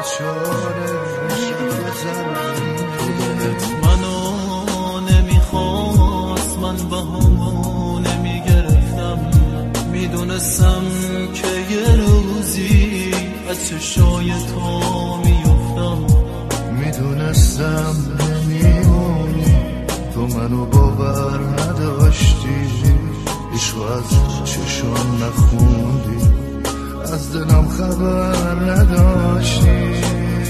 بیچاره منو نمیخواست، من بهامو نمیگرفتم، میدونستم که یه روزی از چشای تو میفتم، میدونستم نمیمونی، تو منو باور نداشتی، عشق از چشام نخوندی، از دلم خبر نداشتی.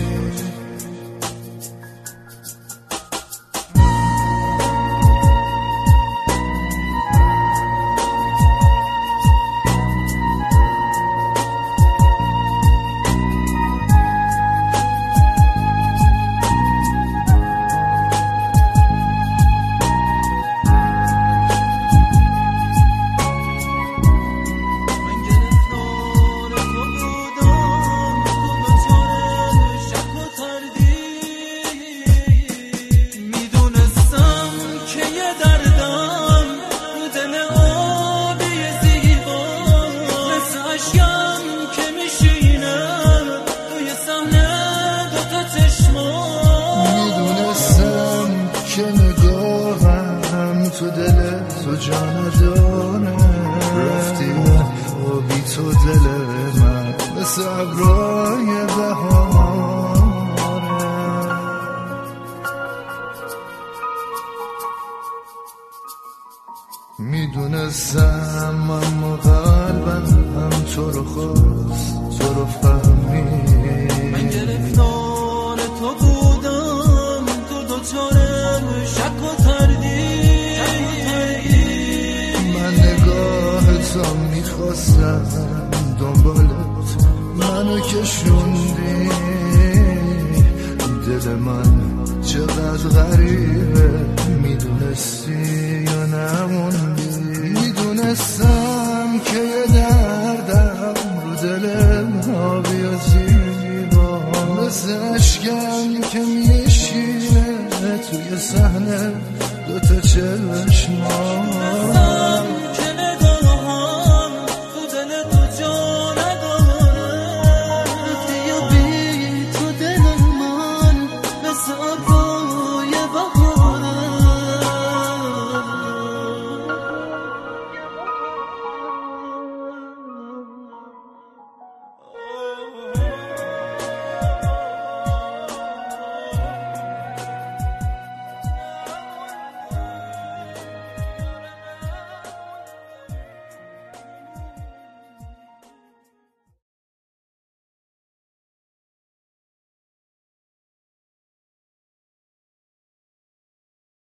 تو دل تو جان داره، رفتی و بی تو دل من مثل ابرای بهاره. میدونستم اما قلبم تو رو خواست، تو رو فهمید. من گرفتار تو بودم، تو دوچاره شک و تردید. تا میخواستم دنبالت منو کشوندی، دل من چقدر غریبه میدونستی یا نموندی. میدونستم که یه دردم رو دل آبی و زیبا، مثل اشکم که میشینه توی صحنه دوتا چشما.